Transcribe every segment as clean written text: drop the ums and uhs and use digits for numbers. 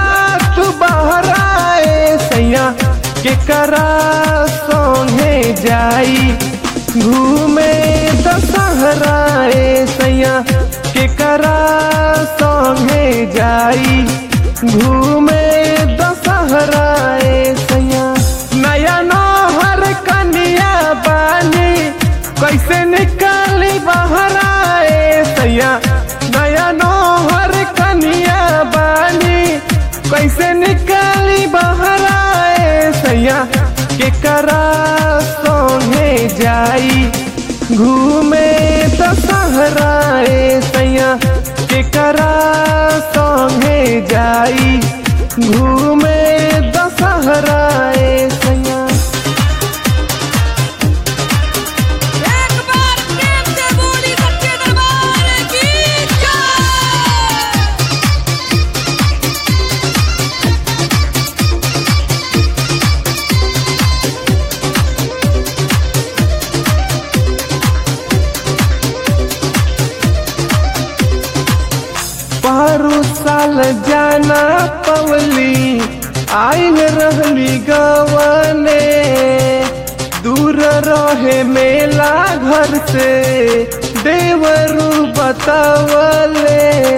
तू बहराए सैया के करा संगे जाई घूमे दशहराए सैया के करा संगे जाई घूमे दशहराए सैया। नया नौहर कन्या बानी कैसे निकाली बहराए सैया नया नौहर कन्या बानी कैसे निकाली बहराए सैया के करा संगे जाई घूमे दशहराए सैया के करा संगे जाई घूमे दशहराए सैया। एक बार प्रेम से बोली सच्चे दरबार की जय। पारू साल जाना पवली आइल रहली गवने दूर रहे मेला घर से देवरू बतावले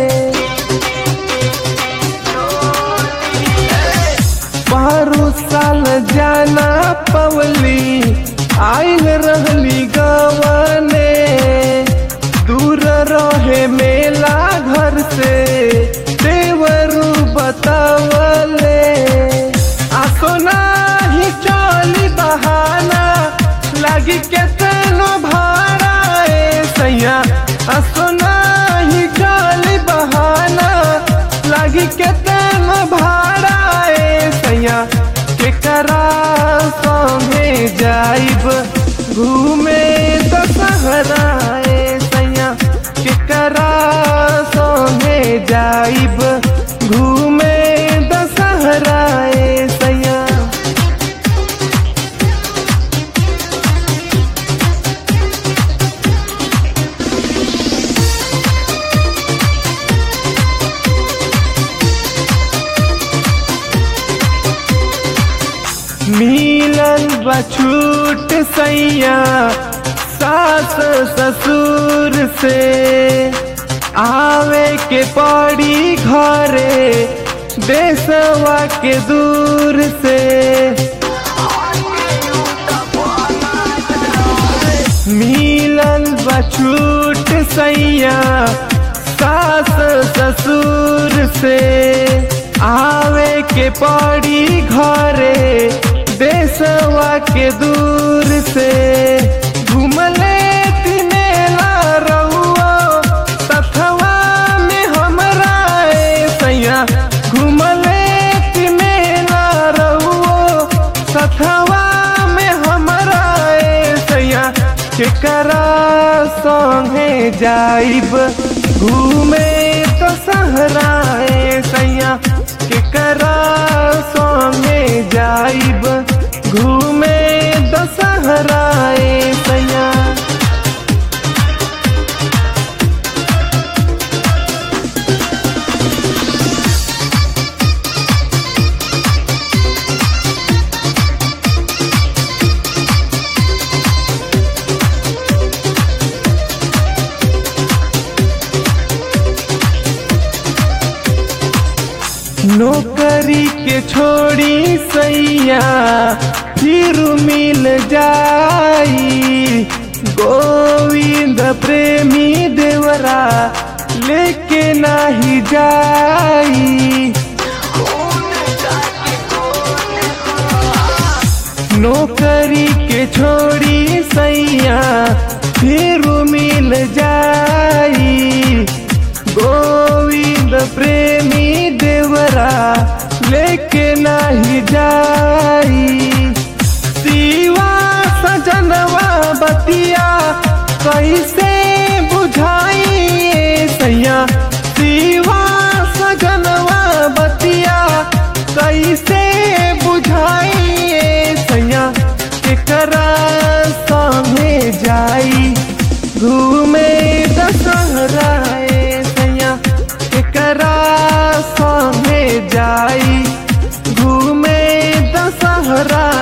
पारू साल जाना पवली आइल रहली गवने दूर रहे मेला घर से देवरू बतावले आसो नाही चली बहाना लगी केतनो भाड़ाए सैया आसो नाही चली बहाना लगी केतनो भाड़ाए सैया के करा संगे जाइब घूमे दशहराए सैया के करा संगे जाइब घूमे दशहराए सैया। मिलन बछूट सैया सास ससुर से आवे के पड़ी घरे देशवा के दूर से मिलन बछूट सैया सास ससुर से आवे के पड़ी घरे देशवा के दूर से घूमले तिनेला रहुआ तथवा में हमरा सैया घूमले तिनेला रहुआ तथवा में हमरा सैया के करा संगे जाइब घूमे दशहराए सैया के करा संगे जाइब घूमे दशहराए सैया। नौकरी के छोड़ी सैया फिर मिल जाई गोविंद प्रेमी देवरा लेके नाही जाई नौकरी के छोड़ी सैया फिर मिल जाई गोविंद प्रेमी देवरा लेके नहीं जाई शिवा सजनवा बतिया कैसे बुझाई सैया शिवा सजनवा बतिया कैसे बुझाई सैया केकरा संगे जाई घूमे दशहरा सैया केकरा संगे जाई घूमे दशहरा